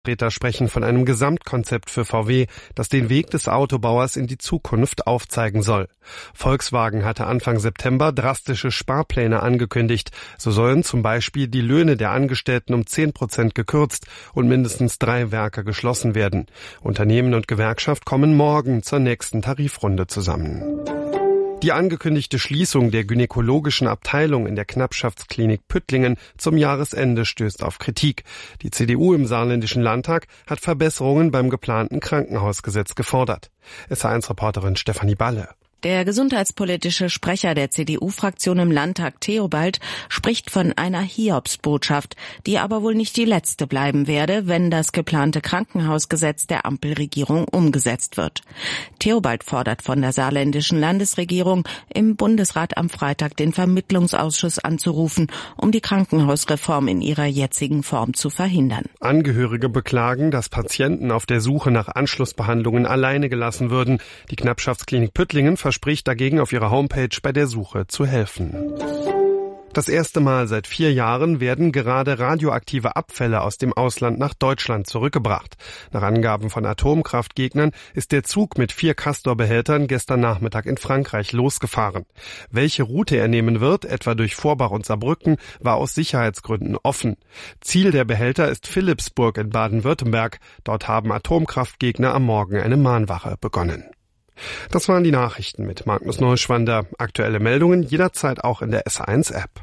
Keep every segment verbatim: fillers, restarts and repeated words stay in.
Vertreter sprechen von einem Gesamtkonzept für V W, das den Weg des Autobauers in die Zukunft aufzeigen soll. Volkswagen hatte Anfang September drastische Sparpläne angekündigt. So sollen zum Beispiel die Löhne der Angestellten um zehn Prozent gekürzt und mindestens drei Werke geschlossen werden. Unternehmen und Gewerkschaft kommen morgen zur nächsten Tarifrunde zusammen. Die angekündigte Schließung der gynäkologischen Abteilung in der Knappschaftsklinik Püttlingen zum Jahresende stößt auf Kritik. Die C D U im Saarländischen Landtag hat Verbesserungen beim geplanten Krankenhausgesetz gefordert. S H eins Reporterin Stefanie Balle. Der gesundheitspolitische Sprecher der C D U-Fraktion im Landtag, Theobald, spricht von einer Hiobsbotschaft, die aber wohl nicht die letzte bleiben werde, wenn das geplante Krankenhausgesetz der Ampelregierung umgesetzt wird. Theobald fordert von der saarländischen Landesregierung, im Bundesrat am Freitag den Vermittlungsausschuss anzurufen, um die Krankenhausreform in ihrer jetzigen Form zu verhindern. Angehörige beklagen, dass Patienten auf der Suche nach Anschlussbehandlungen alleine gelassen würden. Die Knappschaftsklinik Püttlingen verspricht dagegen auf ihrer Homepage bei der Suche zu helfen. Das erste Mal seit vier Jahren werden gerade radioaktive Abfälle aus dem Ausland nach Deutschland zurückgebracht. Nach Angaben von Atomkraftgegnern ist der Zug mit vier Castor-Behältern gestern Nachmittag in Frankreich losgefahren. Welche Route er nehmen wird, etwa durch Vorbach und Saarbrücken, war aus Sicherheitsgründen offen. Ziel der Behälter ist Philipsburg in Baden-Württemberg. Dort haben Atomkraftgegner am Morgen eine Mahnwache begonnen. Das waren die Nachrichten mit Magnus Neuschwander. Aktuelle Meldungen jederzeit auch in der S R eins App.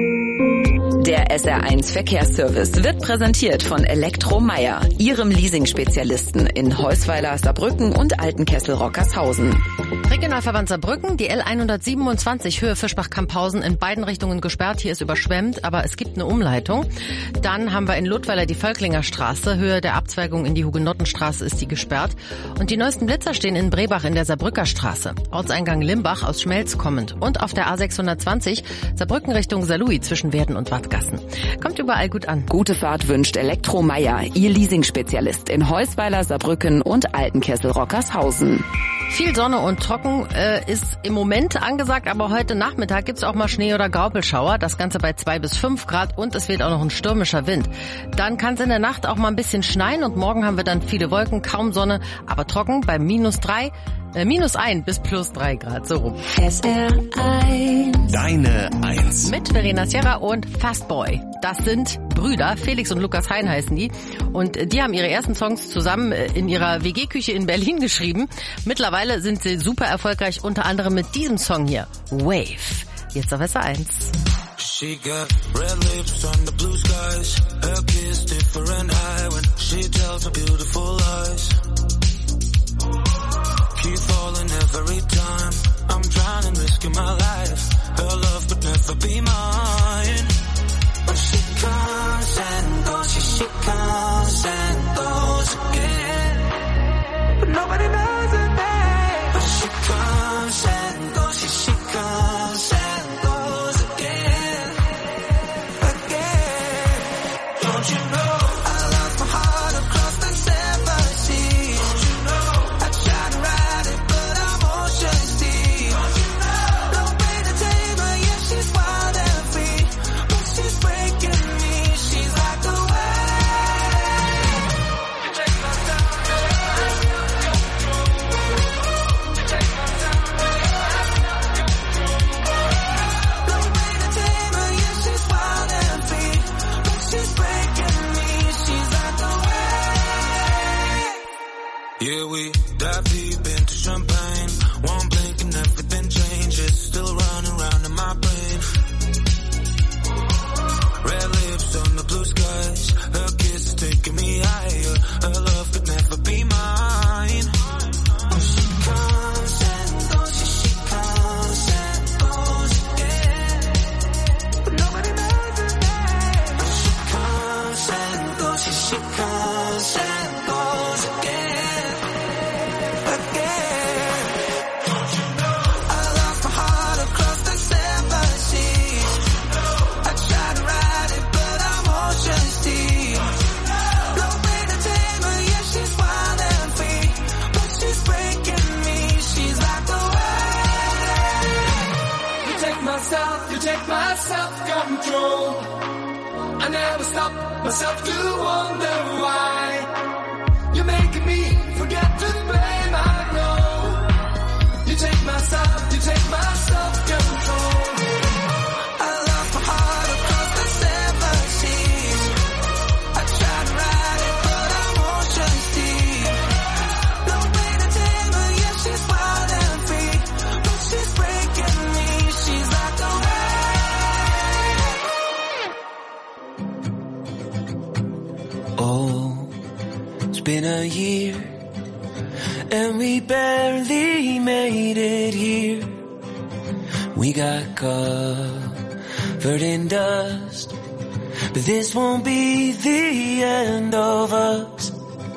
Der S R eins Verkehrsservice wird präsentiert von Elektromeyer, Ihrem Leasing-Spezialisten in Heusweiler, Saarbrücken und Altenkessel-Rockershausen. Regionalverband Saarbrücken, die L hundertsiebenundzwanzig Höhe Fischbach-Camphausen in beiden Richtungen gesperrt. Hier ist überschwemmt, aber es gibt eine Umleitung. Dann haben wir in Ludweiler die Völklinger Straße. Höhe der Abzweigung in die Hugenottenstraße ist die gesperrt. Und die neuesten Blitzer stehen in Brebach in der Saarbrücker Straße. Ortseingang Limbach aus Schmelz kommend. Und auf der A sechshundertzwanzig Saarbrücken Richtung Saarlouis zwischen Werden und Wattgassen. Kommt überall gut an. Gute Fahrt wünscht Elektromeyer, Ihr Leasing-Spezialist in Heusweiler, Saarbrücken und Altenkessel-Rockershausen. Viel Sonne und trocken äh, ist im Moment angesagt, aber heute Nachmittag gibt's auch mal Schnee- oder Graupelschauer. Das Ganze bei zwei bis fünf Grad und es weht auch noch ein stürmischer Wind. Dann kann es in der Nacht auch mal ein bisschen schneien und morgen haben wir dann viele Wolken, kaum Sonne, aber trocken bei minus drei, äh, minus ein bis plus drei Grad, so rum. S R eins. Deine Eins. Mit Verena Sierra und Fastboy. Das sind Brüder, Felix und Lukas Hein heißen die. Und die haben ihre ersten Songs zusammen in ihrer W G-Küche in Berlin geschrieben. Mittlerweile sind sie super erfolgreich, unter anderem mit diesem Song hier, Wave. Jetzt auf S R eins. She got red lips on the blue skies. Her kiss different high when she tells her beautiful lies. Keep falling every time. I'm trying and risking my life. Her love could never be mine. But she comes and goes, she, she comes and goes again. But nobody knows her name. But she comes and goes, she, she comes and goes again. Again. Don't you know I lost my heart across the seven seas? Don't you know I tried to ride it but I'm ocean deep? Don't you know no way to tame her, yeah she's wild and free, but she's breaking me, she's like a wave. You take my time, you take my time. No way to tame her, yeah she's wild and free, but she's breaking me, she's like a wave. Yeah, we dive deep into champagne. One blink and everything changes. Still running around in my brain. Red lips on the blue skies. Her kiss is taking me higher. Her love could never be mine. But she comes and goes, she, she comes and goes again. But nobody knows her name. But she comes and goes, she, she comes and goes again. Again. Don't you know I lost my heart across the seven seas? I tried to ride it but I'm ocean deep. No way to tame her, yeah she's wild and free, but she's breaking me, she's like a wave. You take my self, you take my self-control. I never stop myself to wonder why. a year, and we barely made it here. We got covered in dust, but this won't be the end of us.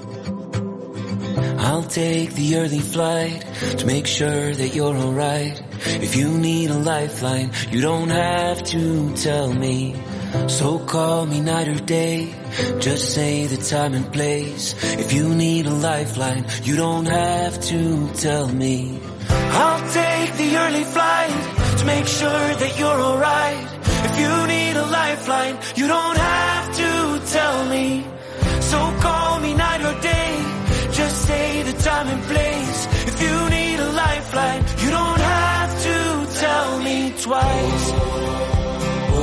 I'll take the early flight to make sure that you're alright. If you need a lifeline, you don't have to tell me. So call me night or day, just say the time and place. If you need a lifeline, you don't have to tell me. I'll take the early flight to make sure that you're alright. If you need a lifeline, you don't have to tell me. So call me night or day, just say the time and place. If you need a lifeline, you don't have to tell me twice. Oh,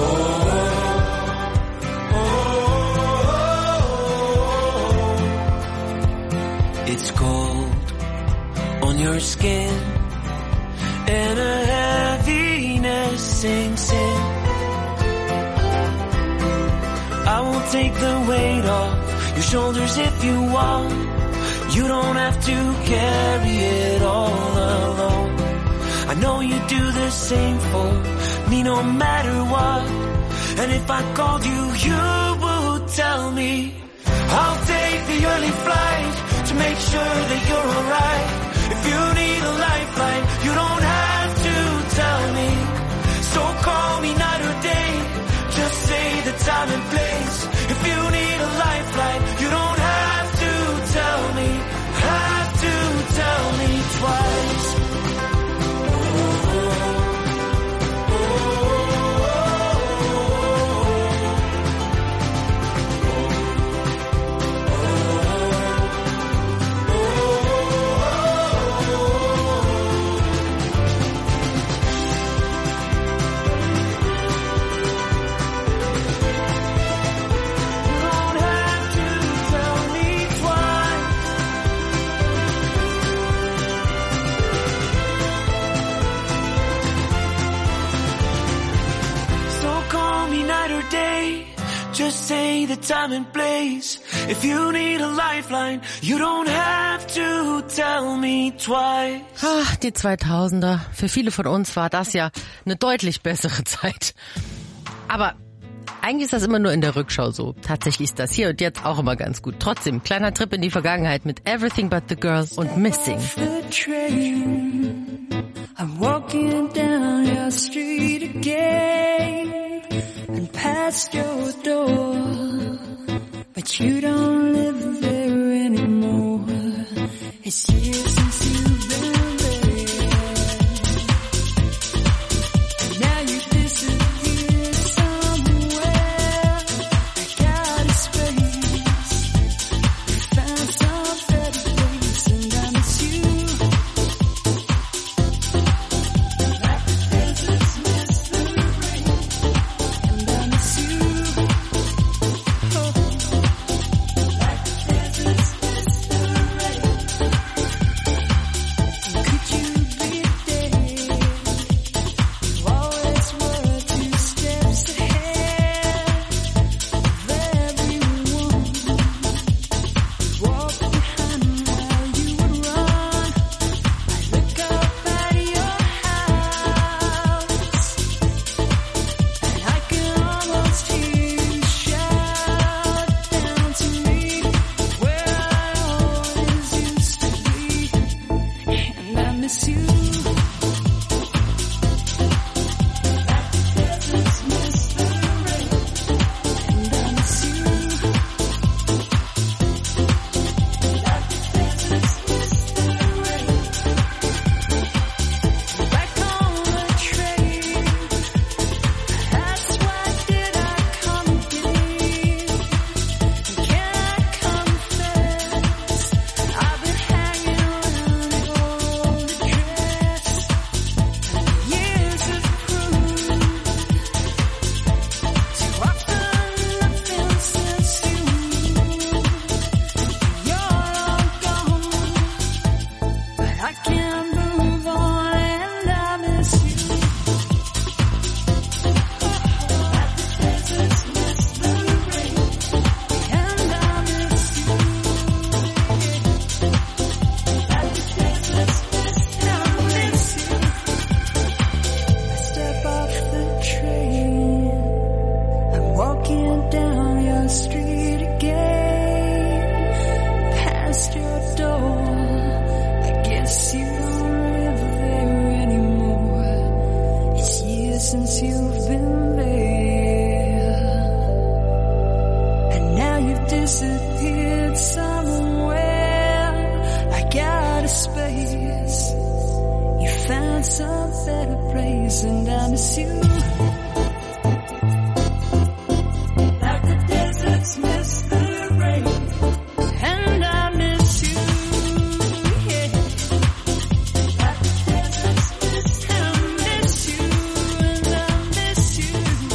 oh, oh. It's cold on your skin, and a heaviness sinks in. I will take the weight off your shoulders if you want. You don't have to carry it all alone. I know you do the same for me no matter what. And if I called you, you would tell me. I'll take the early flight to make sure that you're alright. If you need a lifeline, you don't have to tell me. So call me night or day, just say the time and place. If you need a lifeline, you don't have to tell me, have to tell me twice. Just say the time and place. If you need a lifeline, you don't have to tell me twice. Ach, die zweitausender. Für viele von uns war das ja eine deutlich bessere Zeit. Aber eigentlich ist das immer nur in der Rückschau so. Tatsächlich ist das hier und jetzt auch immer ganz gut. Trotzdem, kleiner Trip in die Vergangenheit mit Everything But The Girl und Missing. I'm walking down your street again and past your door, but you don't live there anymore. It's years since you've been there, and now you disappear somewhere. I got a space, found some better place, and I miss you. Like the deserts miss the rain, and I miss you. Oh. since you've been there, and now you've disappeared somewhere. I got a space, you found some better place, and I miss you. Like the deserts miss the rain, and I miss you. Yeah. Like the deserts miss the rain, I miss you, and I miss you.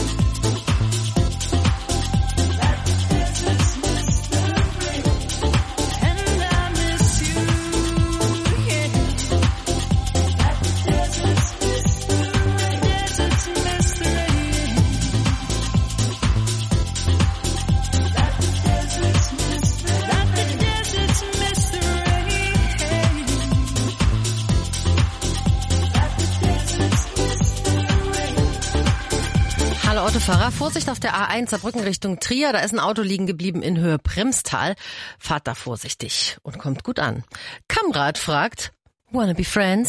Like the deserts miss the rain, and I miss you. Yeah. Like the deserts miss the rain, deserts miss the rain. Like the deserts miss the rain, like the deserts miss the rain. Like the deserts miss the rain. Hallo Autofahrer, Vorsicht auf der A eins Saarbrücken Richtung Trier. Da ist ein Auto liegen geblieben in Höhe Bremstal. Fahrt da vorsichtig und kommt gut an. Kamrad fragt, wanna be friends?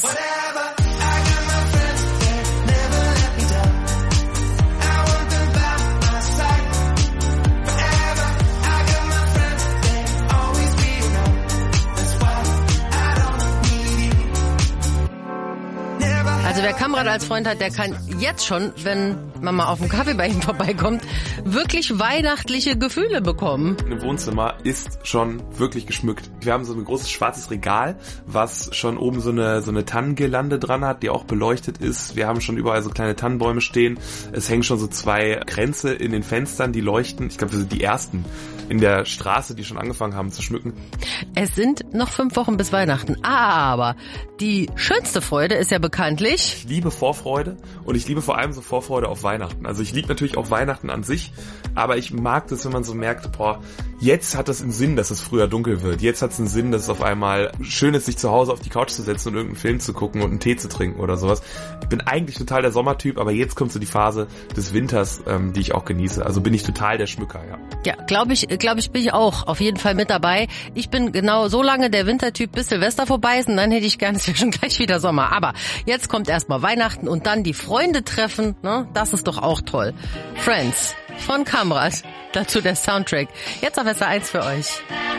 Also wer Kamrad als Freund hat, der kann jetzt schon, wenn man mal auf dem Kaffee bei ihm vorbeikommt, wirklich weihnachtliche Gefühle bekommen. Im Wohnzimmer ist schon wirklich geschmückt. Wir haben so ein großes schwarzes Regal, was schon oben so eine so eine Tannengirlande dran hat, die auch beleuchtet ist. Wir haben schon überall so kleine Tannenbäume stehen. Es hängen schon so zwei Kränze in den Fenstern, die leuchten. Ich glaube, wir sind die ersten in der Straße, die schon angefangen haben zu schmücken. Es sind noch fünf Wochen bis Weihnachten, aber die schönste Freude ist ja bekanntlich... Ich liebe Vorfreude und ich liebe vor allem so Vorfreude auf Weihnachten. Also ich liebe natürlich auch Weihnachten an sich, aber ich mag das, wenn man so merkt, boah, jetzt hat das einen Sinn, dass es früher dunkel wird. Jetzt hat es einen Sinn, dass es auf einmal schön ist, sich zu Hause auf die Couch zu setzen und irgendeinen Film zu gucken und einen Tee zu trinken oder sowas. Ich bin eigentlich total der Sommertyp, aber jetzt kommt so die Phase des Winters, ähm, die ich auch genieße. Also bin ich total der Schmücker, ja. Ja, glaube ich, glaube ich, bin ich auch auf jeden Fall mit dabei. Ich bin genau so lange der Wintertyp, bis Silvester vorbei ist und dann hätte ich gerne schon gleich wieder Sommer. Aber jetzt kommt erstmal Weihnachten und dann die Freunde treffen, ne? Das ist doch auch toll. Friends von Kamrad, dazu der Soundtrack. Jetzt auf S R eins für euch.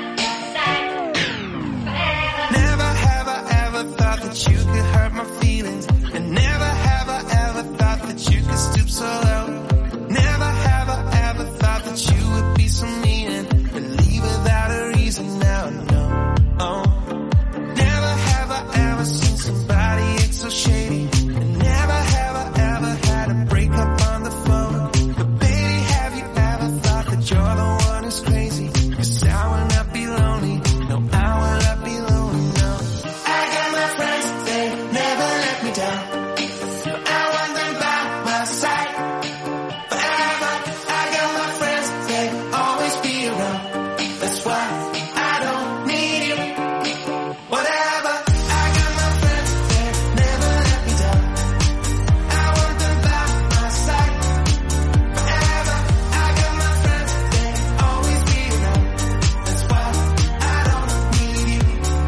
Never have I ever thought that you could hurt my feelings, and never have I ever thought that you could stoop so low. Never have I ever thought that you would be so mean and leave without a reason. Now I know. Oh. Never have I ever seen somebody act so shady, and never have I ever had a breakup on the phone. But baby, have you ever thought that you're the one who's crazy? 'Cause I will not be lonely. No, I will not be lonely. No, I got my friends, they never let me down. I want them by my side forever. I got my friends, they always be around. That's why I don't need you. Whatever. I got my friends, they never let me down. I want them by my side forever. I got my friends, they always be around. That's why I don't need you.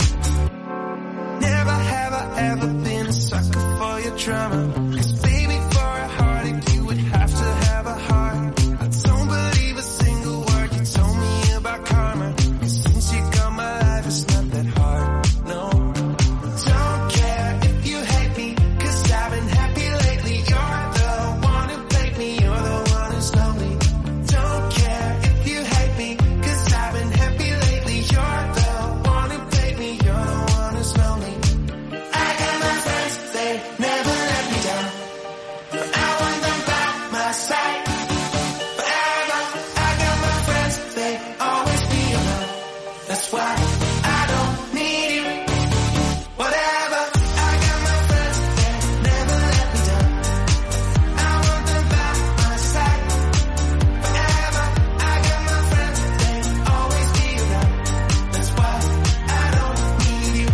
Never have I ever been a sucker for your drama. 'Cause baby, for a heartache, you would have to have a heart. I don't believe a single word you told me about karma. 'Cause since you got my life, it's not that hard. No, don't care if you hate me, 'cause I've been happy lately. You're the one who played me, you're the one who's lonely. Don't care if you hate me, 'cause I've been happy lately. You're the one who played me, you're the one who's lonely. I got my friends, they never let me down. I want them by my side forever. I got my friends, they always be around. That's why I don't need you. Whatever. I got my friends, they never let me down. I want them by my side forever. I got my friends, they always be around. That's why I don't need you.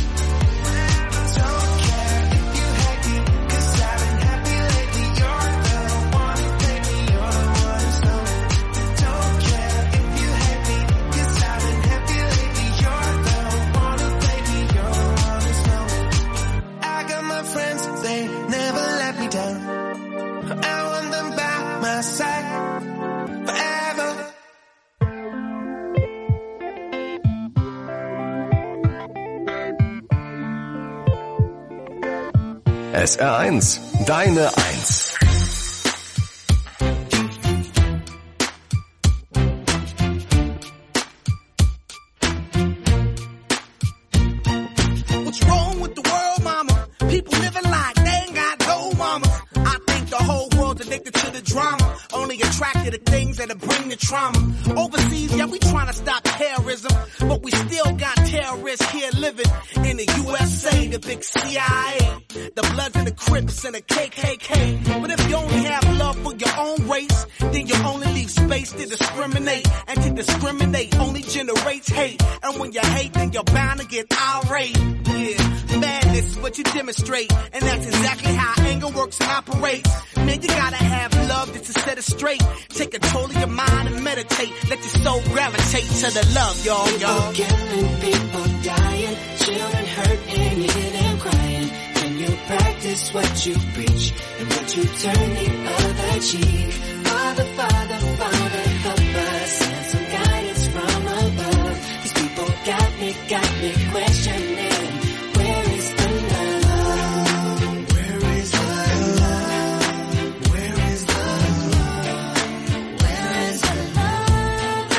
Don't care if you hate me, 'cause I've been happy lately. You're the one who played me, you're the one who's lonely. Don't care if you hate me, 'cause I've been happy lately. You're the one who played me, you're the one who's lonely. I got my friends, they never let me down. my side forever. S R eins, deine Eins. What's wrong with the world, mama? People living like they ain't got no mamas. I think the whole world's addicted to the drama, only attracted to things that'll bring the trauma. Overseas, yeah, we trying to stop terrorism, but we still got terrorists here living in the U S A, the big C I A, the Bloods and the Crips and the K K K. But if you only have love for your own race, then you only leave space to discriminate, and to discriminate only generates hate. And when you hate, then you're bound to get irate. Yeah, madness is what you demonstrate, and that's exactly how anger works and operates. Man, you gotta have love just to set it straight. Take control of your mind and meditate. Let your soul gravitate to the love, y'all, y'all. People killing, people dying, children hurt and you hear them crying. Can you practice what you preach and what you turn the other cheek? Father, Father, Father, help us. Send some guidance from above. These people got me, got me questioning. Where is the love? Where is the love? Where is the love? Where is the love?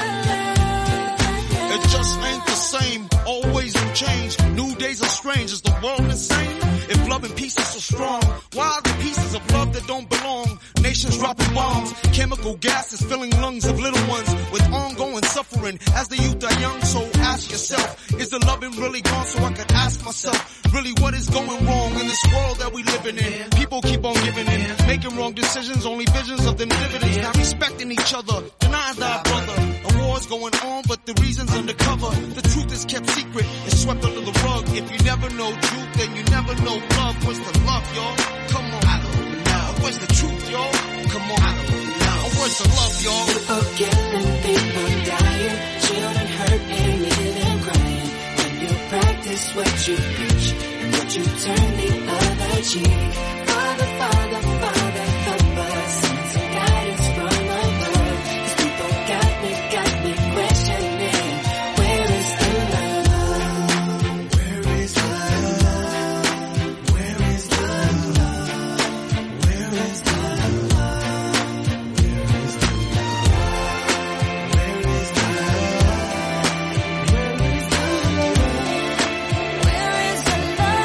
It just ain't the same. Always new change. New days are strange. Is the world insane? If love and peace is so strong, why are the pieces of love that don't belong? Nations dropping bombs, chemical gases filling lungs of little ones with ongoing suffering as the youth are young. So ask yourself, is the loving really gone? So I could ask myself, really what is going wrong in this world that we living in? People keep on giving in, making wrong decisions, only visions of them dividends. Not respecting each other, denying thy brother. A war's going on, but the reason's undercover. The truth is kept secret, it's swept under the rug. If you never know truth, then you never know love. Where's the love, y'all? Come on. I don't know. Where's the truth, y'all? Come on. I don't know. Where's the love, y'all? People killing, people dying, children hurt and you hear them crying. When you practice what you preach and what you turn the other cheek. Father, Father, Father, help us. Send some guidance from above. These people got me, got me questioning. Where is the love? Where is the love? Where is the love? Where is the love? Where is the love? Where is the love? Where is the love? Where is the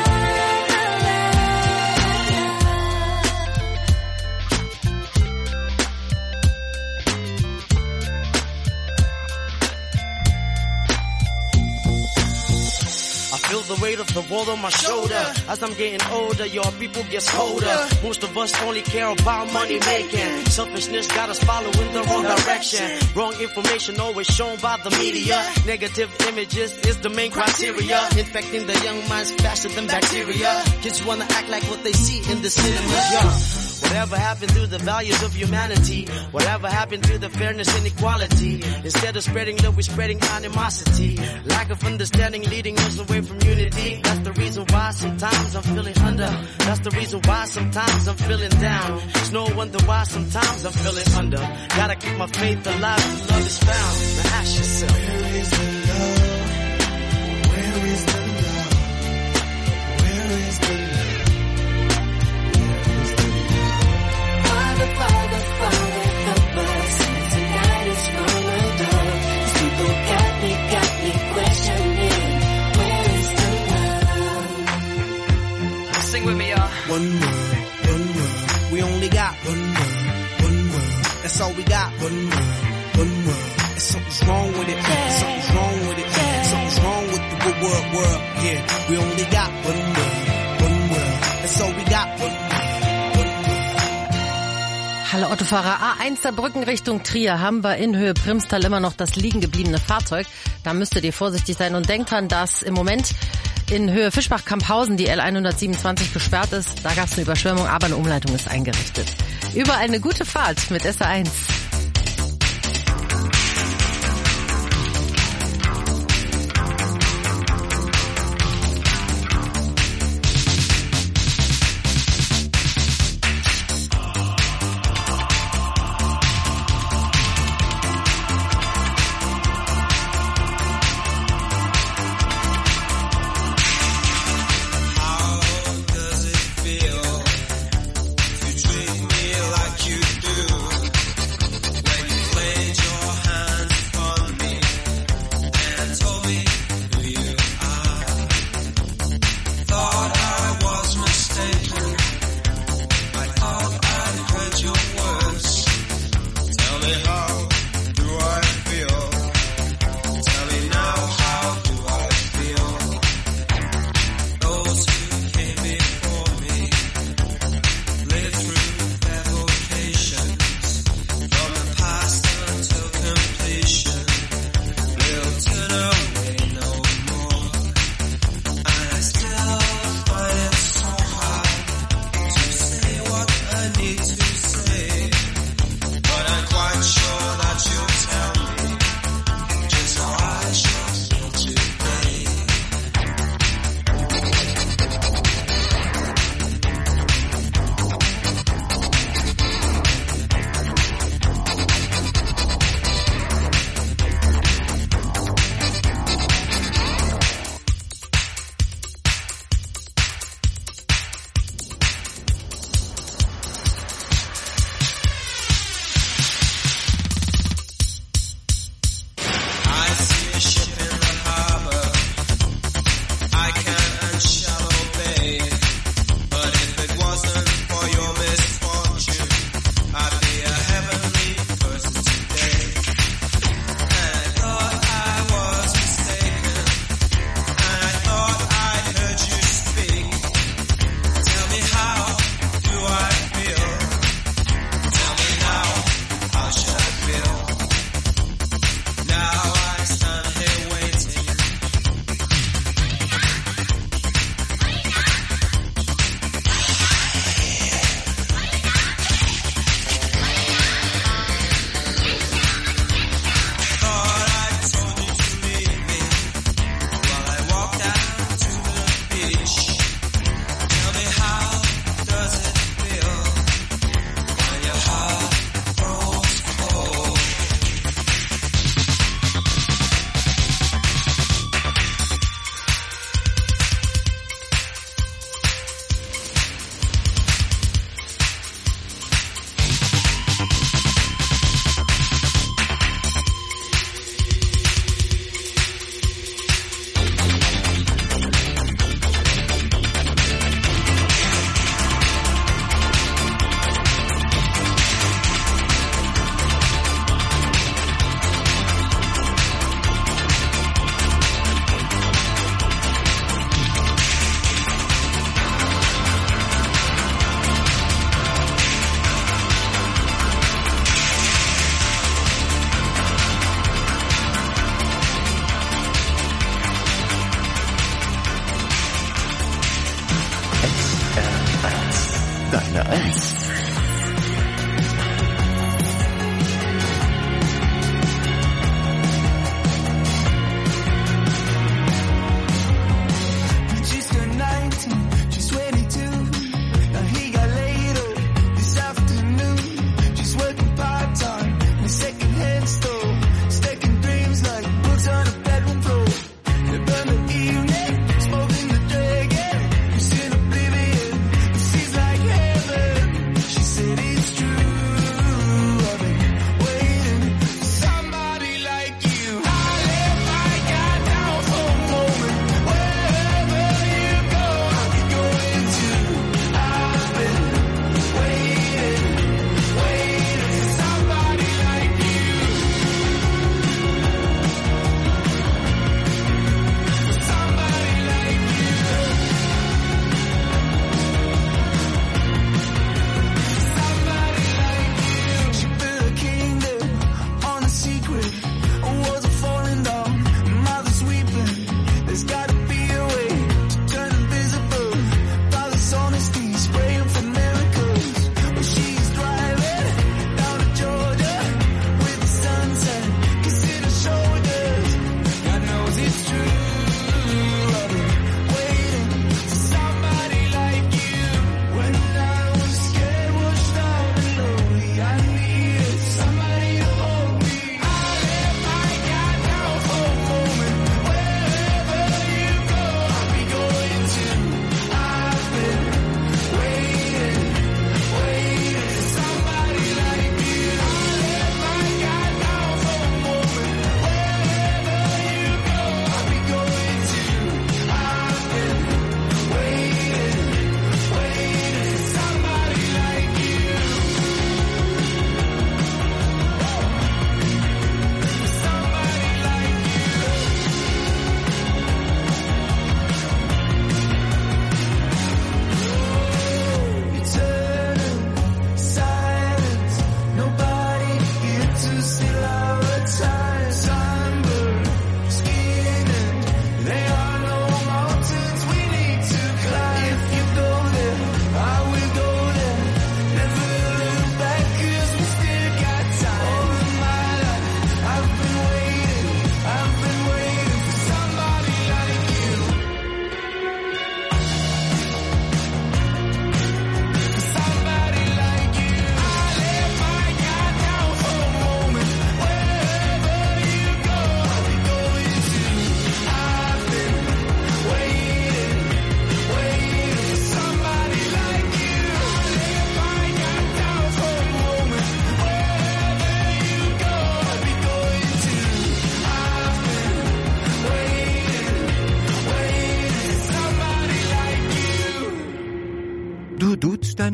I feel the weight of the world on my shoulder. As I'm getting older, your people get colder. Most of us only care about money making. Selfishness got us following the wrong direction. Wrong information always shown by the media. Negative images is the main criteria. Infecting the young minds faster than bacteria. Kids wanna act like what they see in the cinemas, yeah. Whatever happened to the values of humanity? Whatever happened to the fairness and equality? Instead of spreading love, we're spreading animosity. Lack of understanding leading us away from unity. That's the reason why sometimes I'm feeling under. That's the reason why sometimes I'm feeling down. It's no wonder why sometimes I'm feeling under. Gotta keep my faith alive and love is found. Now ask yourself, where is the love? Where is the love? Where is the love? Father, Father, Father, help us. Send some guidance from above. These people got me, got me questioning. Where is the love? Sing with me, y'all. One world, one world. We only got one world, one world. That's all we got. One world, one world. And something's wrong with it. Something's wrong with it. Something's wrong with the good world, world. Yeah, we only got one world, one world. That's all we got. One world. Hallo Autofahrer, A eins Saarbrücken Richtung Trier haben wir in Höhe Primstal immer noch das liegen gebliebene Fahrzeug. Da müsstet ihr vorsichtig sein und denkt dran, dass im Moment in Höhe Fischbach-Kamphausen die L hundertsiebenundzwanzig gesperrt ist. Da gab es eine Überschwemmung, aber eine Umleitung ist eingerichtet. Überall eine gute Fahrt mit S R eins.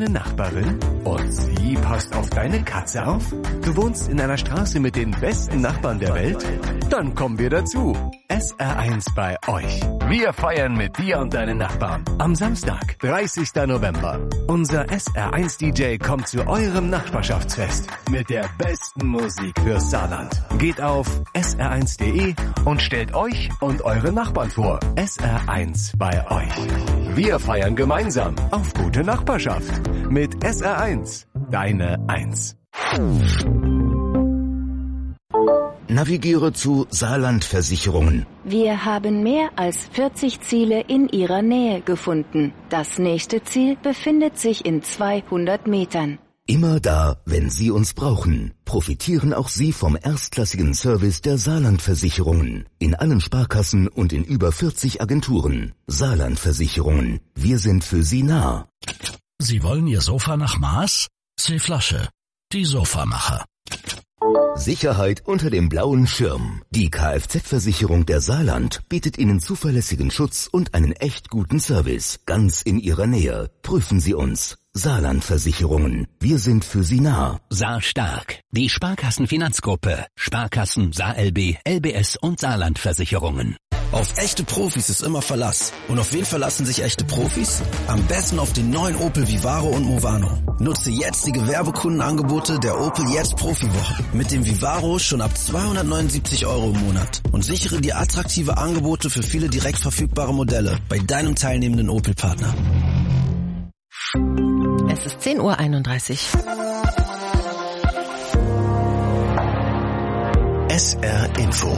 deine Nachbarin? Und sie passt auf deine Katze auf? Du wohnst in einer Straße mit den besten Nachbarn der Welt? Dann kommen wir dazu. S R eins bei euch. Wir feiern mit dir und deinen Nachbarn. Am Samstag, dreißigsten November. Unser S R eins D J kommt zu eurem Nachbarschaftsfest mit der besten Musik fürs Saarland. Geht auf S R eins punkt de und stellt euch und eure Nachbarn vor. S R eins bei euch. Wir feiern gemeinsam auf gute Nachbarschaft mit S R eins. Deine Eins. Navigiere zu Saarland Versicherungen. Wir haben mehr als vierzig Ziele in Ihrer Nähe gefunden. Das nächste Ziel befindet sich in zweihundert Metern. Immer da, wenn Sie uns brauchen, profitieren auch Sie vom erstklassigen Service der Saarland Versicherungen. In allen Sparkassen und in über vierzig Agenturen. Saarland Versicherungen. Wir sind für Sie nah. Sie wollen Ihr Sofa nach Maß? C-Flasche. Die Sofamacher. Sicherheit unter dem blauen Schirm. Die Kfz-Versicherung der Saarland bietet Ihnen zuverlässigen Schutz und einen echt guten Service. Ganz in Ihrer Nähe. Prüfen Sie uns. Saarland Versicherungen. Wir sind für Sie nah. Saar stark. Die Sparkassenfinanzgruppe. Sparkassen, SaarLB, L B S und Saarland Versicherungen. Auf echte Profis ist immer Verlass. Und auf wen verlassen sich echte Profis? Am besten auf den neuen Opel Vivaro und Movano. Nutze jetzt die Gewerbekundenangebote der Opel Jetzt Profiwoche. Mit dem Vivaro schon ab zweihundertneunundsiebzig Euro im Monat. Und sichere dir attraktive Angebote für viele direkt verfügbare Modelle bei deinem teilnehmenden Opel-Partner. Es ist zehn Uhr einunddreißig. S R Info.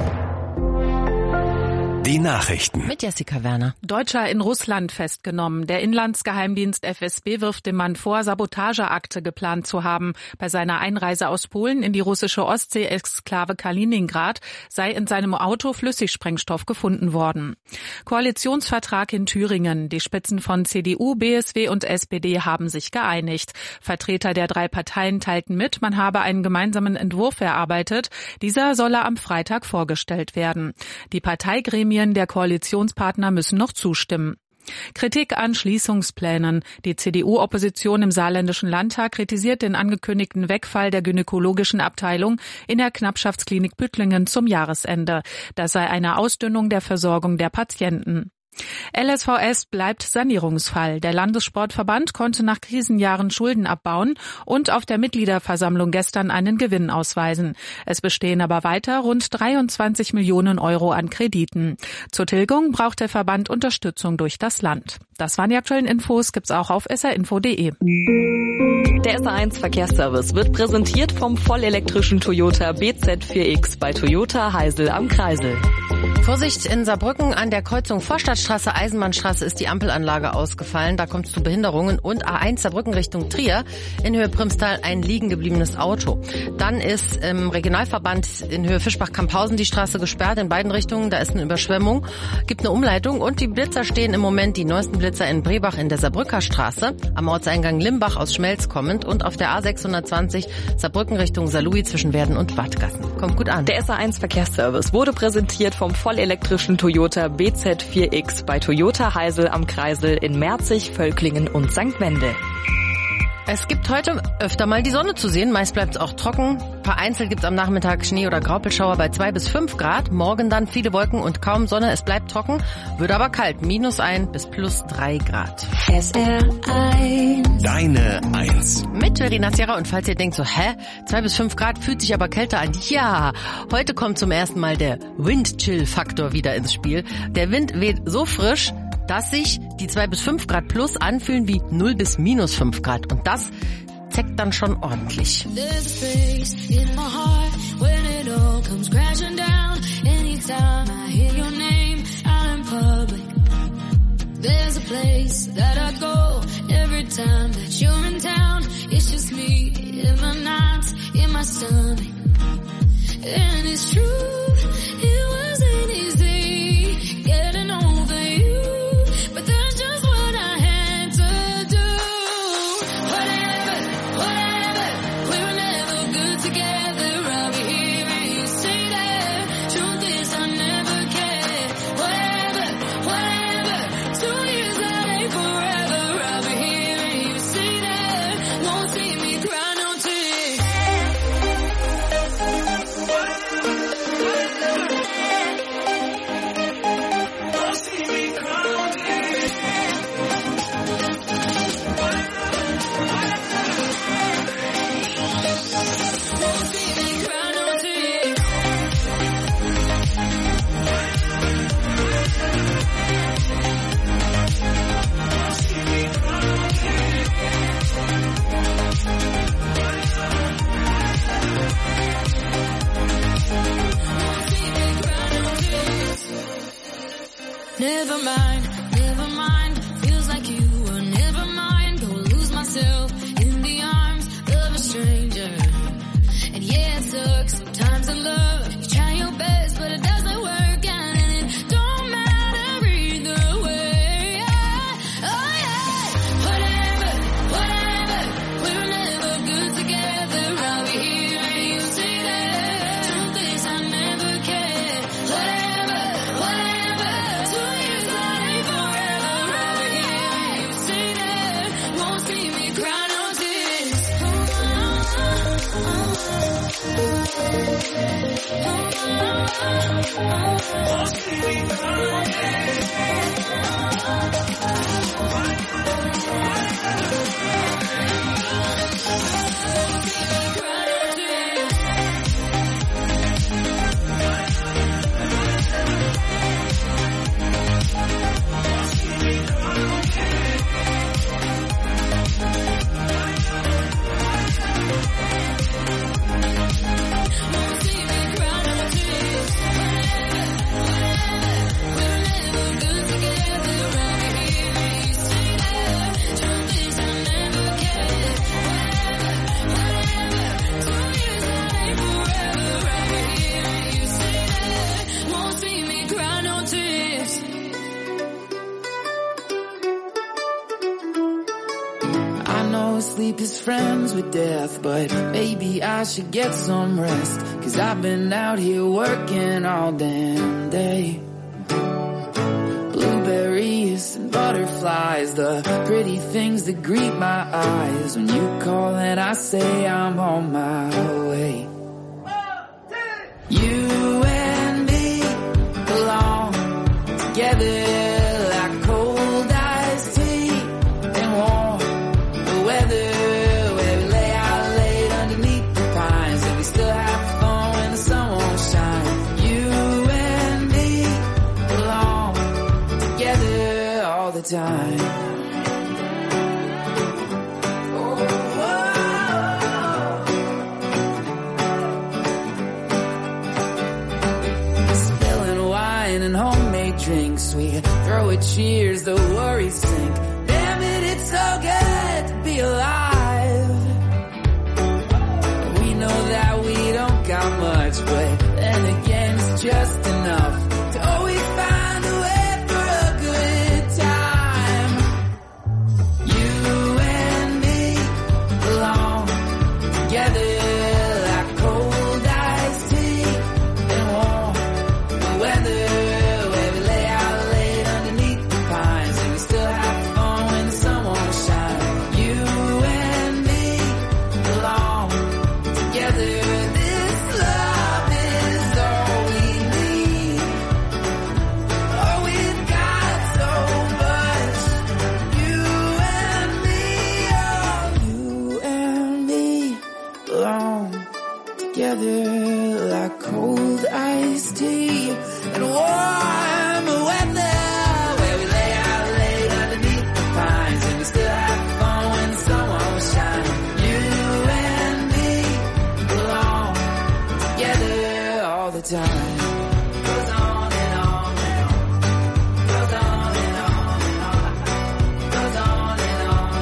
Die Nachrichten. Mit Jessica Werner. Deutscher in Russland festgenommen. Der Inlandsgeheimdienst F S B wirft dem Mann vor, Sabotageakte geplant zu haben. Bei seiner Einreise aus Polen in die russische Ostsee-Exklave Kaliningrad sei in seinem Auto Flüssigsprengstoff gefunden worden. Koalitionsvertrag in Thüringen. Die Spitzen von C D U, B S W und S P D haben sich geeinigt. Vertreter der drei Parteien teilten mit, man habe einen gemeinsamen Entwurf erarbeitet. Dieser solle am Freitag vorgestellt werden. Die Parteigremien der Koalitionspartner müssen noch zustimmen. Kritik an Schließungsplänen. Die C D U-Opposition im Saarländischen Landtag kritisiert den angekündigten Wegfall der gynäkologischen Abteilung in der Knappschaftsklinik Püttlingen zum Jahresende. Das sei eine Ausdünnung der Versorgung der Patienten. L S V S bleibt Sanierungsfall. Der Landessportverband konnte nach Krisenjahren Schulden abbauen und auf der Mitgliederversammlung gestern einen Gewinn ausweisen. Es bestehen aber weiter rund dreiundzwanzig Millionen Euro an Krediten. Zur Tilgung braucht der Verband Unterstützung durch das Land. Das waren die aktuellen Infos, gibt's auch auf s r info punkt de. Der S R eins Verkehrsservice wird präsentiert vom vollelektrischen Toyota B Z vier X bei Toyota Heisel am Kreisel. Vorsicht in Saarbrücken an der Kreuzung Vorstadtstraße, Eisenbahnstraße ist die Ampelanlage ausgefallen. Da kommt es zu Behinderungen und A eins Saarbrücken Richtung Trier in Höhe Primstal ein liegen gebliebenes Auto. Dann ist im Regionalverband in Höhe Fischbach-Kamphausen die Straße gesperrt in beiden Richtungen. Da ist eine Überschwemmung, gibt eine Umleitung und die Blitzer stehen im Moment, die neuesten Blitzer in Brebach in der Saarbrücker Straße, am Ortseingang Limbach aus Schmelz kommend und auf der A sechshundertzwanzig Saarbrücken Richtung Saarlouis zwischen Werden und Wattgassen. Kommt gut an. Der S R eins Verkehrsservice wurde präsentiert vom vollelektrischen Toyota B Z vier X bei Toyota Heisel am Kreisel in Merzig, Völklingen und Sankt Wendel. Es gibt heute öfter mal die Sonne zu sehen. Meist bleibt es auch trocken. Vereinzelt gibt es am Nachmittag Schnee- oder Graupelschauer bei zwei bis fünf Grad. Morgen dann viele Wolken und kaum Sonne. Es bleibt trocken, wird aber kalt. Minus ein bis plus drei Grad. S R eins. Deine Eins. Mit Verena Sierra. Und falls ihr denkt so, hä? Zwei bis fünf Grad fühlt sich aber kälter an. Ja, heute kommt zum ersten Mal der Wind-Chill-Faktor wieder ins Spiel. Der Wind weht so frisch, dass sich die zwei bis fünf Grad plus anfühlen wie null bis minus fünf Grad. Und das zeckt dann schon ordentlich. There's a place that I go every time that you're in town. It's just me in my nights, in my stomach. And it's true, it wasn't easy getting over you, but that's just what I had to do. Whatever, whatever, we were never good together. I'll be hearing you say that. Truth is I never cared. Whatever, whatever, two years that ain't forever. I'll be hearing you say that. Never mind, never mind. Feels like you were never mind. Go lose myself in the arms of a stranger. And yeah, it sucks sometimes in love. You try your best, but it doesn't work out, and it don't matter either way. Oh yeah, whatever, whatever. We're never good together. I'll be here and you say that. Truth is, I never cared. Whatever, whatever. Two years ain't forever. I'll be here and you say that. Won't see me cry no tears. Won't see me cry no Sleep is friends with death, but maybe I should get some rest, 'cause I've been out here working all damn day. Blueberries and butterflies, the pretty things that greet my eyes. When you call and I say I'm on my way. You and me belong together. Time. Spilling wine and homemade drinks, we throw a cheers, the worries sink. Damn it, it's so good to be alive. We know that we don't got much, but then again it's just enough to always find a way. Like cold iced tea and warm weather, where we lay out late underneath the pines, and we still have fun when the sun won't shine. You and me belong together all the time. Goes on and on and on. Goes on and on and on. Goes on and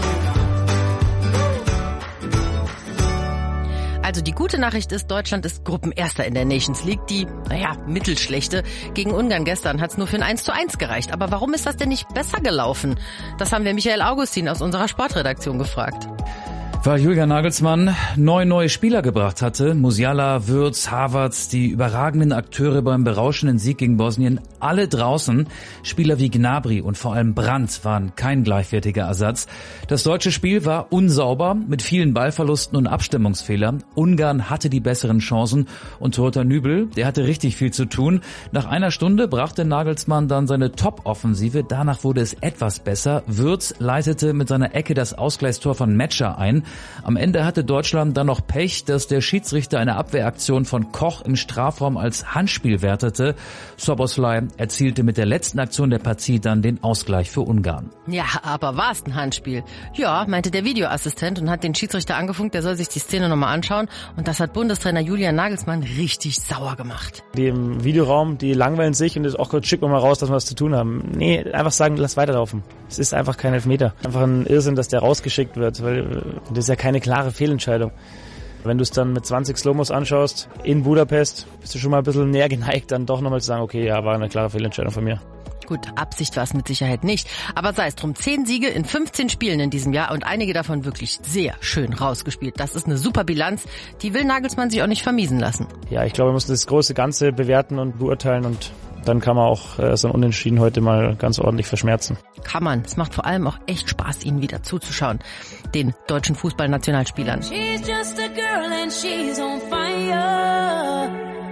on and on. Also die gute Nachricht ist, Deutschland ist Gruppenerster in der Nations League. Die, naja, mittelschlechte. Gegen Ungarn gestern hat es nur für ein eins zu eins gereicht. Aber warum ist das denn nicht besser gelaufen? Das haben wir Michael Augustin aus unserer Sportredaktion gefragt. Weil Julian Nagelsmann neun neue Spieler gebracht hatte. Musiala, Würz, Havertz, die überragenden Akteure beim berauschenden Sieg gegen Bosnien, alle draußen. Spieler wie Gnabry und vor allem Brandt waren kein gleichwertiger Ersatz. Das deutsche Spiel war unsauber, mit vielen Ballverlusten und Abstimmungsfehlern. Ungarn hatte die besseren Chancen und Torhüter Nübel, der hatte richtig viel zu tun. Nach einer Stunde brachte Nagelsmann dann seine Top-Offensive. Danach wurde es etwas besser. Würz leitete mit seiner Ecke das Ausgleichstor von Metscher ein. Am Ende hatte Deutschland dann noch Pech, dass der Schiedsrichter eine Abwehraktion von Koch im Strafraum als Handspiel wertete. Szoboszlai erzielte mit der letzten Aktion der Partie dann den Ausgleich für Ungarn. Ja, aber war es ein Handspiel? Ja, meinte der Videoassistent und hat den Schiedsrichter angefunkt, der soll sich die Szene nochmal anschauen. Und das hat Bundestrainer Julian Nagelsmann richtig sauer gemacht. Die im Videoraum, die langweilen sich und ist auch kurz schick, mal raus, dass wir was zu tun haben. Nee, einfach sagen, lass weiterlaufen. Es ist einfach kein Elfmeter. Einfach ein Irrsinn, dass der rausgeschickt wird, weil das ist ja keine klare Fehlentscheidung. Wenn du es dann mit zwanzig Slowmos anschaust, in Budapest, bist du schon mal ein bisschen näher geneigt, dann doch nochmal zu sagen, okay, ja, war eine klare Fehlentscheidung von mir. Gut, Absicht war es mit Sicherheit nicht. Aber sei es drum, zehn Siege in fünfzehn Spielen in diesem Jahr und einige davon wirklich sehr schön rausgespielt. Das ist eine super Bilanz, die will Nagelsmann sich auch nicht vermiesen lassen. Ja, ich glaube, wir müssen das große Ganze bewerten und beurteilen und dann kann man auch äh, so ein Unentschieden heute mal ganz ordentlich verschmerzen. Kann man. Es macht vor allem auch echt Spaß, ihnen wieder zuzuschauen. Den deutschen Fußballnationalspielern. She's just a girl and she's on fire.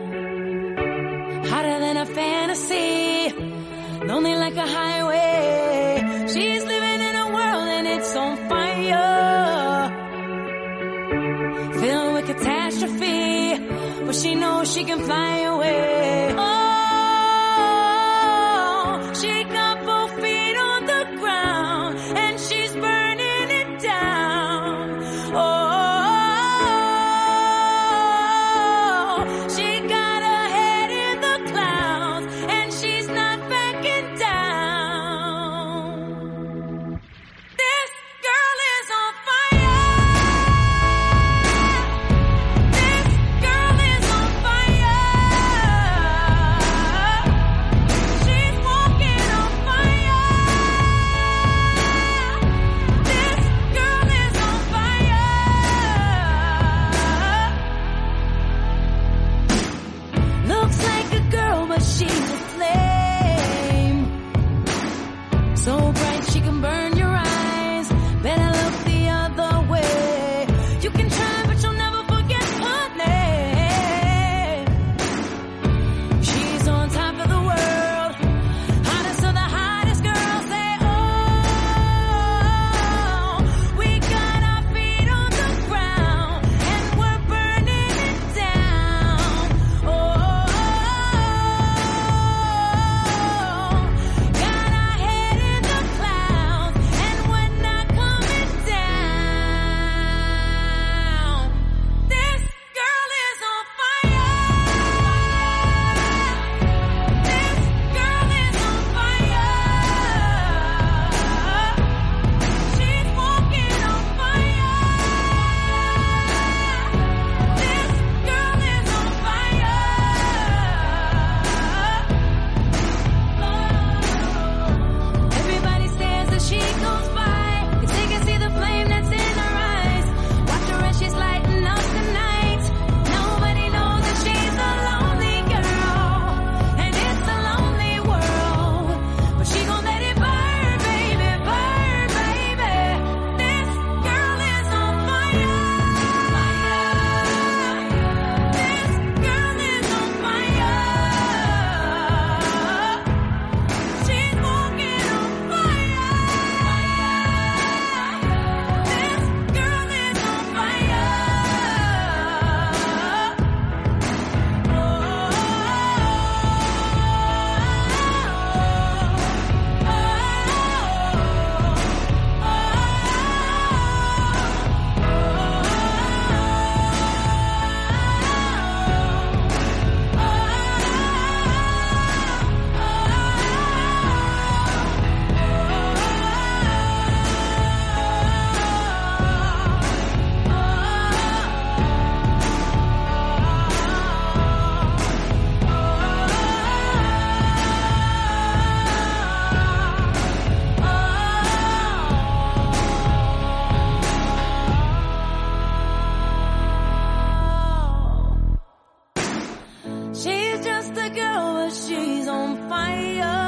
Hotter than a fantasy. Lonely like a highway. She's living in a world and it's on fire. Filled with catastrophe. But she knows she can fly away. Oh. She got both feet on the ground and she's burning it down. Oh, she got her head in the clouds and she's not backing down. This girl is on fire. This girl is on fire. She's walking on fire. This girl is on fire. Looks like a girl, but she's a flame. So bright she can burn your eyes. Better look the other way. You can try, but you'll never forget her name. She's on top of the world. Hottest of the hottest girls. Say, oh, we got our feet on the ground and we're burning it down. Oh, got our head in the clouds and we're not coming down. This girl is on fire. This girl is on fire. She's walking on fire. This girl is on fire. Everybody stares as she goes by, 'cause they can see the flame that's in her eyes. Watch her as she's lighting up the night. Nobody knows that she's a lonely girl, and it's a lonely world. But she gon' let it burn, baby, burn, baby. This girl is on fire. This girl is on fire. She's walking on fire. This girl is on fire. She's just a girl, but she's on fire.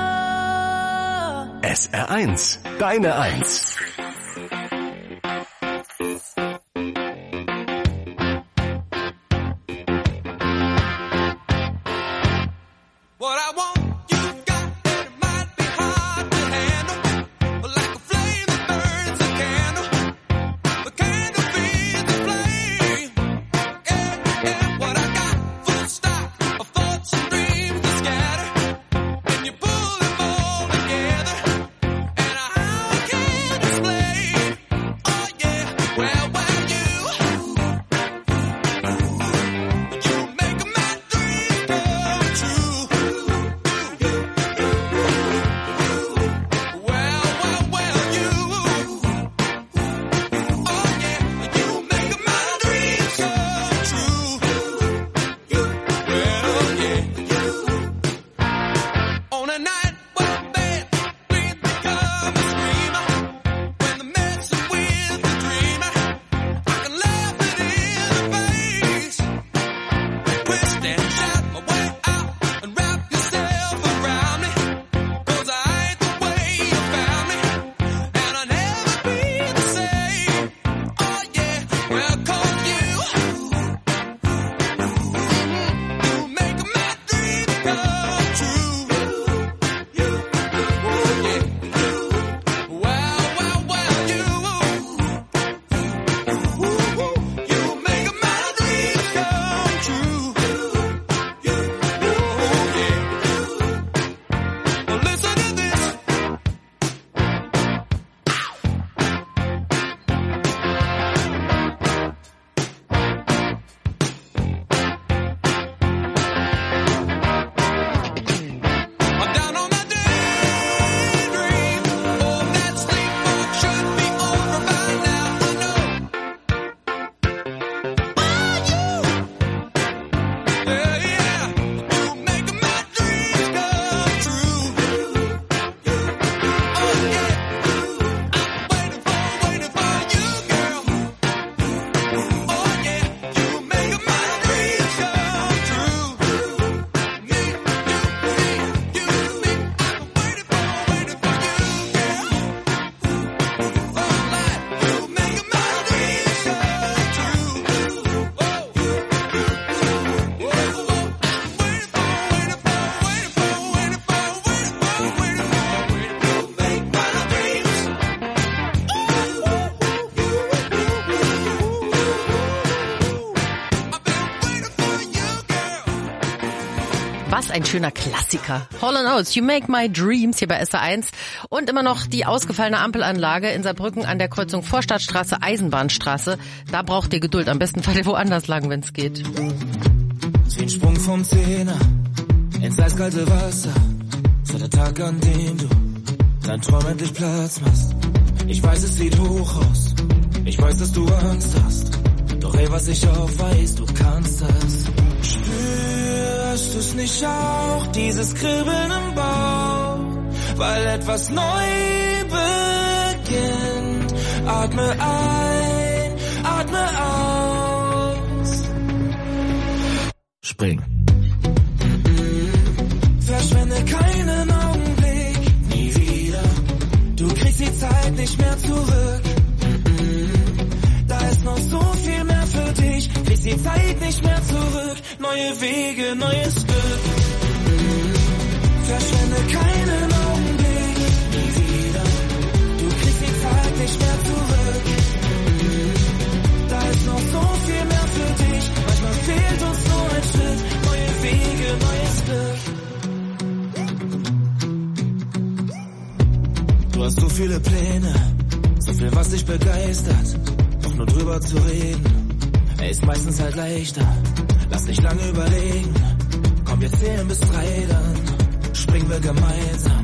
S R eins, deine Eins. What I want, you've got, and it might be hard to handle. Like a flame that burns a candle. The candle feels Was ein schöner Klassiker. Hall and Oates, You Make My Dreams hier bei S R eins. Und immer noch die ausgefallene Ampelanlage in Saarbrücken an der Kreuzung Vorstadtstraße, Eisenbahnstraße. Da braucht ihr Geduld. Am besten fahrt ihr woanders lang, wenn es geht. Wie ein Sprung vom Zehner ins eiskalte Wasser. So der Tag, an dem du dein Traum endlich Platz machst. Ich weiß, es sieht hoch aus. Ich weiß, dass du Angst hast. Doch ey, was ich auch weiß, du kannst das. Spürst du's nicht auch, dieses Kribbeln im Bauch? Weil etwas neu beginnt. Atme ein, atme aus. Spring. Verschwende keinen Augenblick, nie wieder. Du kriegst die Zeit nicht mehr zurück. Da ist noch so viel mehr für dich. Kriegst die Zeit nicht mehr zurück. Neue Wege, neues Glück. Verschwende keinen Augenblick, nie wieder. Du kriegst die Zeit nicht mehr zurück. Da ist noch so viel mehr für dich. Manchmal fehlt uns so ein Schritt. Neue Wege, neues Glück. Du hast so viele Pläne, so viel, was dich begeistert. Doch nur drüber zu reden, er ist meistens halt leichter. Lass nicht lange überlegen, komm, wir zählen bis drei, dann springen wir gemeinsam.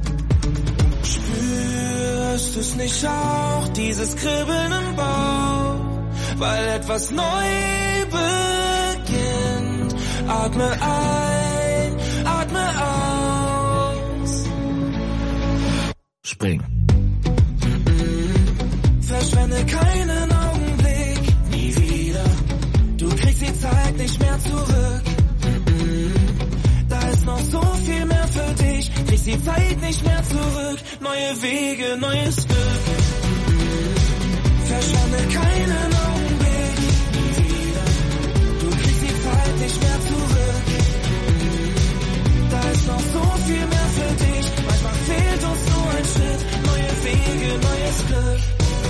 Spürst du's nicht auch, dieses Kribbeln im Bauch? Weil etwas neu beginnt. Atme ein, atme aus. Spring. Verschwende keinen Augenblick, nie wieder. Du kriegst die Zeit nicht mehr zurück. Da ist noch so viel mehr für dich. Kriegst die Zeit nicht mehr zurück. Neue Wege, neues Glück. Verschwende keinen Augenblick, nie wieder. Du kriegst die Zeit nicht mehr zurück. Da ist noch so viel mehr für dich. Manchmal fehlt uns nur ein Schritt. Neue Wege, neues Glück.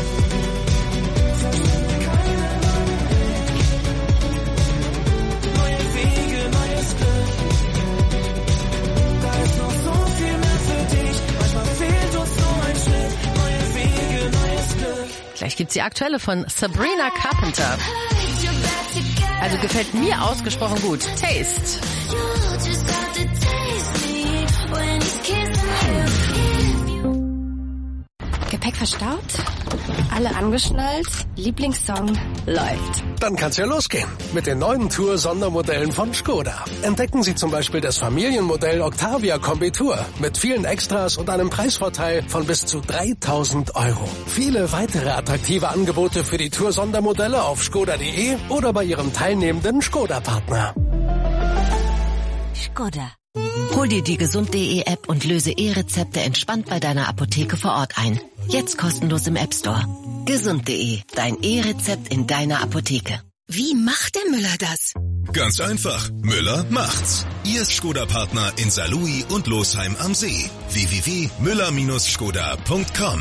Gleich gibt's die aktuelle von Sabrina Carpenter. Also gefällt mir ausgesprochen gut. Taste. Gepäck verstaut? Alle angeschnallt? Lieblingssong läuft. Dann kann's ja losgehen mit den neuen Tour-Sondermodellen von Skoda. Entdecken Sie zum Beispiel das Familienmodell Octavia Kombi Tour mit vielen Extras und einem Preisvorteil von bis zu dreitausend Euro. Viele weitere attraktive Angebote für die Tour-Sondermodelle auf skoda punkt de oder bei Ihrem teilnehmenden Skoda-Partner. Skoda. Hol dir die gesund punkt de App und löse E-Rezepte entspannt bei deiner Apotheke vor Ort ein. Jetzt kostenlos im App Store. gesund punkt de, dein E-Rezept in deiner Apotheke. Wie macht der Müller das? Ganz einfach. Müller macht's. Ihr Skoda-Partner in Saarlouis und Losheim am See. w w w punkt müller Bindestrich skoda punkt com.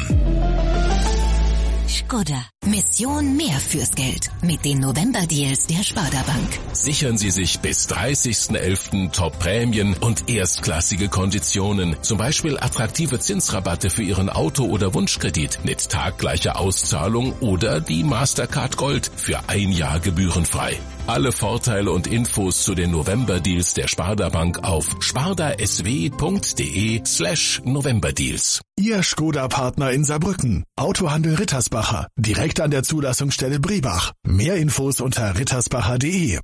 Skoda. Mission mehr fürs Geld. Mit den November-Deals der Sparda-Bank. Sichern Sie sich bis dreißigsten elften Top-Prämien und erstklassige Konditionen. Zum Beispiel attraktive Zinsrabatte für Ihren Auto- oder Wunschkredit mit taggleicher Auszahlung oder die Mastercard Gold für ein Jahr gebührenfrei. Alle Vorteile und Infos zu den November-Deals der Sparda-Bank auf spardasw punkt de slash November-Deals. Ihr Skoda-Partner in Saarbrücken. Autohandel Rittersbacher. Direkt an der Zulassungsstelle Brebach. Mehr Infos unter rittersbacher punkt de.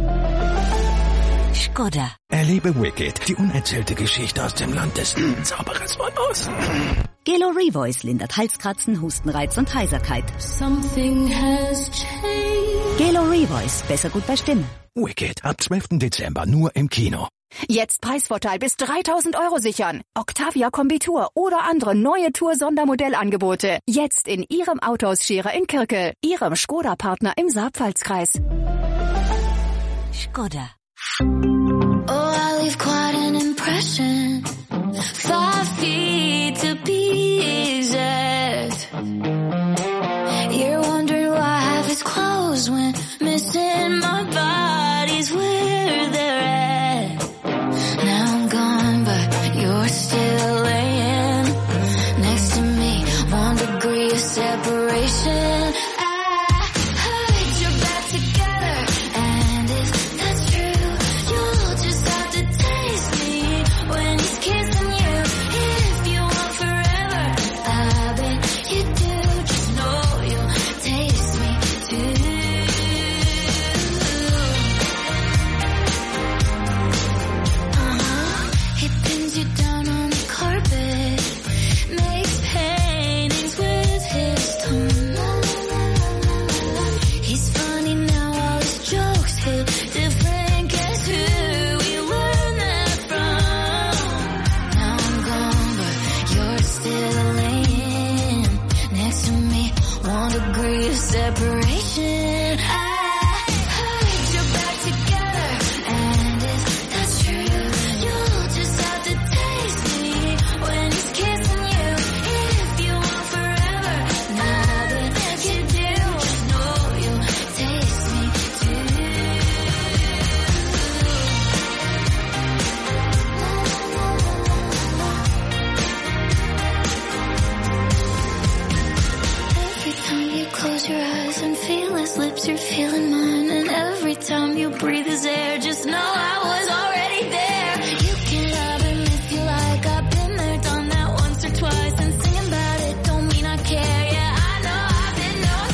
Skoda. Erlebe Wicked, die unerzählte Geschichte aus dem Land des Zauberers von Oz. Gelo Revoice lindert Halskratzen, Hustenreiz und Heiserkeit. Something has changed. Gelo Revoice, besser gut bei Stimme. Wicked, ab zwölften Dezember nur im Kino. Jetzt Preisvorteil bis dreitausend Euro sichern. Octavia Kombi Tour oder andere neue Tour-Sondermodellangebote. Jetzt in Ihrem Autohaus-Scherer in Kirkel. Ihrem Skoda-Partner im Saarpfalzkreis. Skoda. Oh, I leave quite an impression. Five feet to be exact. You're wondering why half is closed when missing my body's where they're at. feeling mine, and every time you breathe this air, just know I was already there. You can love him if you like, I've been there, done that once or twice, and singing about it don't mean I care. Yeah, I know I've been known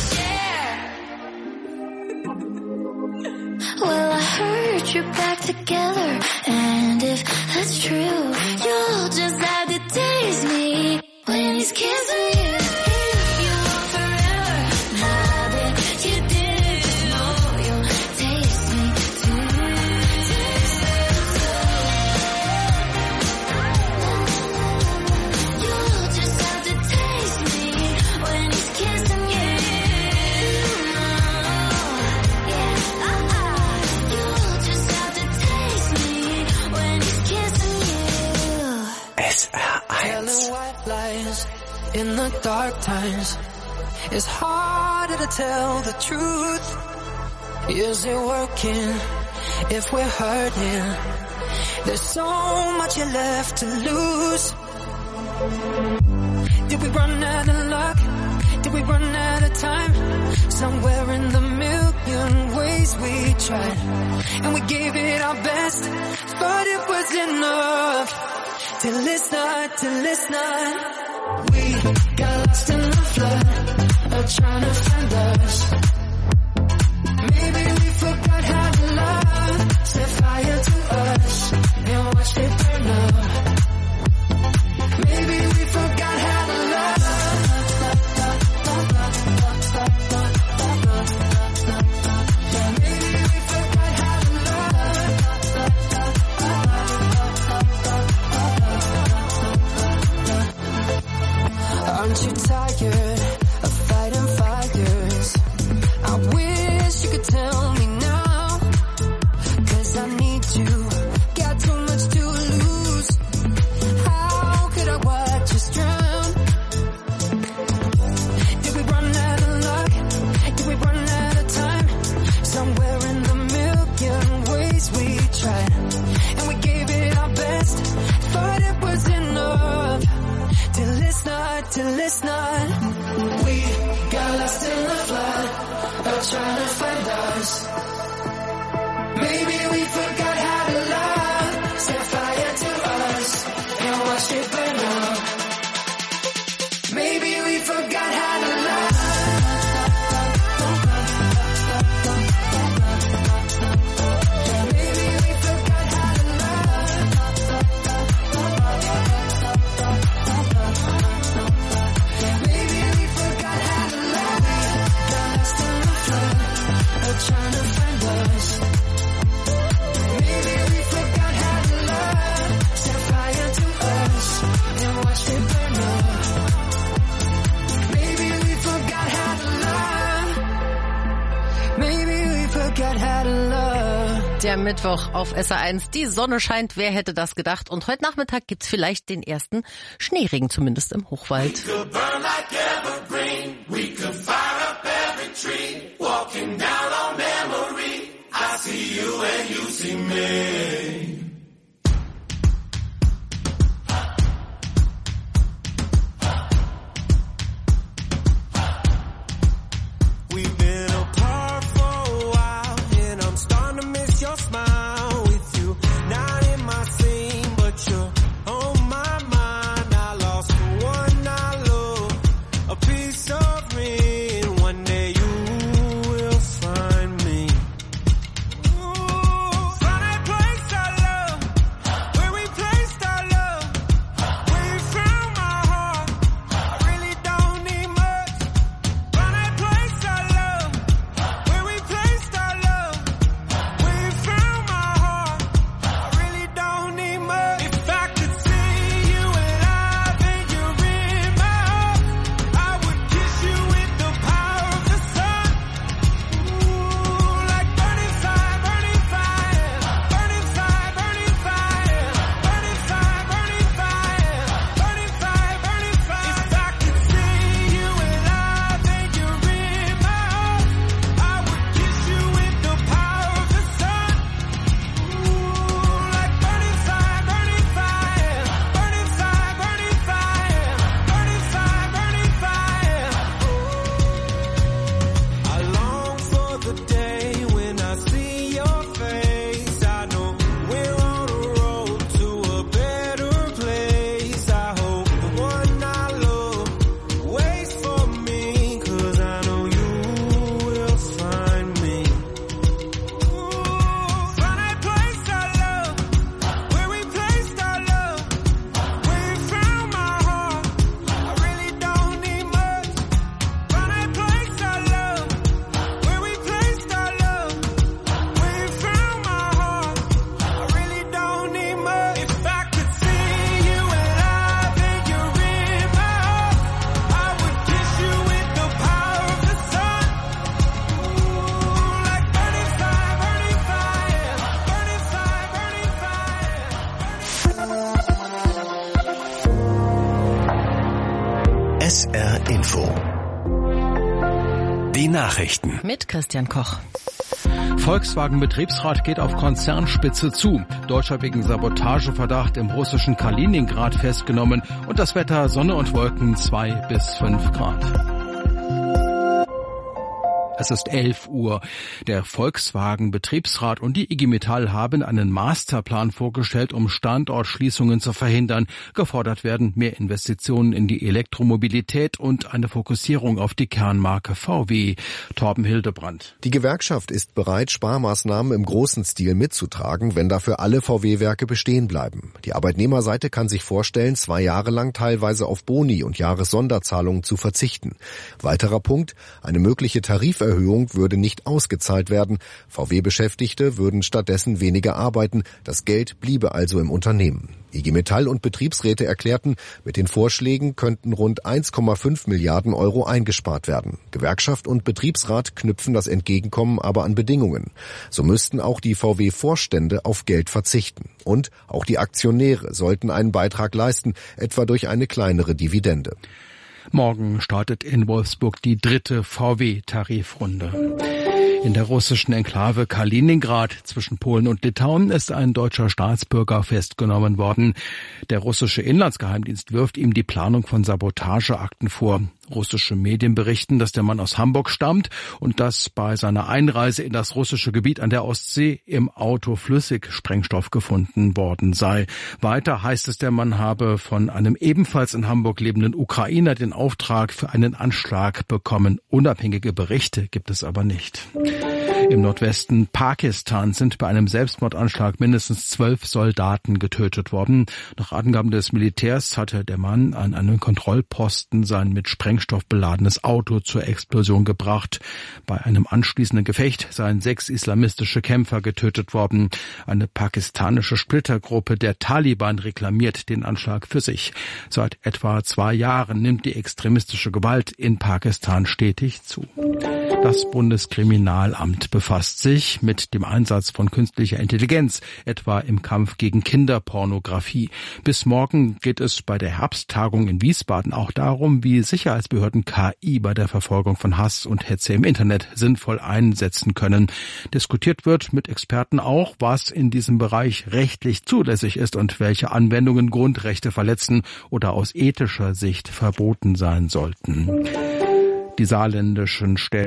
to share. Well, I heard you're back together, and if that's true, you'll just have to taste me when he's kissing you. If you want forever, I bet you do. Know you'll taste me too. Taste it too. You'll just have to taste me when he's kissing you. Yeah, uh-uh. You'll just have to taste me when he's kissing you. S R eins. Telling white lies in the dark times. It's harder to tell the truth. Is it working if we're hurting? There's so much left to lose. Did we run out of luck? Did we run out of time? Somewhere in the million ways we tried, and we gave it our best, but it was enough. Till it's not, till it's not. We got lost in the flood of trying to find us. Maybe we forgot how to love. Set fire to us and watched it burn up. Maybe we forgot how to love. Maybe we forgot how to love. Aren't you tired of fighting fires? I wish you could tell me now, 'cause I need you, got too much to lose. How could I watch us drown? Did we run out of luck? Did we run out of time? Somewhere in the million ways we tried, and we gave it our best, but it was enough. Till it's not, till it's not. We got lost in the flood of trying to find us. Maybe we forgot how to love. Set fire to us and watched it burn up. Maybe we forgot how to love. Maybe we forgot how to love. Maybe we forgot how to love. Got lost in the flood of trying to find us. Maybe we forgot how to love. Set fire to us and watched it burn up. Maybe we forgot how to love. Maybe we forgot how to love. Der Mittwoch auf S R eins. Die Sonne scheint, wer hätte das gedacht? Und heute Nachmittag gibt's vielleicht den ersten Schneeregen, zumindest im Hochwald. Could burn like evergreen. We could fire up every tree. Walking down on memory. I see you and you see me. We've been apart for a while, and I'm starting to miss your smile with you. Not in my scene, but you're on my mind. I lost the one I love, a piece of me, and one day you will find me. Ooh, find a place I love. Info. Die Nachrichten. Mit Christian Koch. Volkswagen-Betriebsrat geht auf Konzernspitze zu. Deutscher wegen Sabotageverdacht im russischen Kaliningrad festgenommen. Und das Wetter Sonne und Wolken zwei bis fünf Grad. Es ist elf Uhr. Der Volkswagen-Betriebsrat und die I G Metall haben einen Masterplan vorgestellt, um Standortschließungen zu verhindern. Gefordert werden mehr Investitionen in die Elektromobilität und eine Fokussierung auf die Kernmarke V W. Torben Hildebrand. Die Gewerkschaft ist bereit, Sparmaßnahmen im großen Stil mitzutragen, wenn dafür alle V W-Werke bestehen bleiben. Die Arbeitnehmerseite kann sich vorstellen, zwei Jahre lang teilweise auf Boni und Jahressonderzahlungen zu verzichten. Weiterer Punkt, eine mögliche Tariferhöhung würde nicht ausgezahlt werden. V W-Beschäftigte würden stattdessen weniger arbeiten. Das Geld bliebe also im Unternehmen. I G Metall und Betriebsräte erklärten, mit den Vorschlägen könnten rund eins Komma fünf Milliarden Euro eingespart werden. Gewerkschaft und Betriebsrat knüpfen das Entgegenkommen aber an Bedingungen. So müssten auch die V W-Vorstände auf Geld verzichten. Und auch die Aktionäre sollten einen Beitrag leisten, etwa durch eine kleinere Dividende. Morgen startet in Wolfsburg die dritte V W-Tarifrunde. In der russischen Enklave Kaliningrad zwischen Polen und Litauen ist ein deutscher Staatsbürger festgenommen worden. Der russische Inlandsgeheimdienst wirft ihm die Planung von Sabotageakten vor. Russische Medien berichten, dass der Mann aus Hamburg stammt und dass bei seiner Einreise in das russische Gebiet an der Ostsee im Auto Flüssigsprengstoff gefunden worden sei. Weiter heißt es, der Mann habe von einem ebenfalls in Hamburg lebenden Ukrainer den Auftrag für einen Anschlag bekommen. Unabhängige Berichte gibt es aber nicht. Im Nordwesten Pakistans sind bei einem Selbstmordanschlag mindestens zwölf Soldaten getötet worden. Nach Angaben des Militärs hatte der Mann an einem Kontrollposten sein mit Sprengstoff beladenes Auto zur Explosion gebracht. Bei einem anschließenden Gefecht seien sechs islamistische Kämpfer getötet worden. Eine pakistanische Splittergruppe der Taliban reklamiert den Anschlag für sich. Seit etwa zwei Jahren nimmt die extremistische Gewalt in Pakistan stetig zu. Das Bundeskriminalamt befasst sich mit dem Einsatz von künstlicher Intelligenz, etwa im Kampf gegen Kinderpornografie. Bis morgen geht es bei der Herbsttagung in Wiesbaden auch darum, wie Sicherheitsbehörden K I bei der Verfolgung von Hass und Hetze im Internet sinnvoll einsetzen können. Diskutiert wird mit Experten auch, was in diesem Bereich rechtlich zulässig ist und welche Anwendungen Grundrechte verletzen oder aus ethischer Sicht verboten sein sollten. Die saarländischen Stellen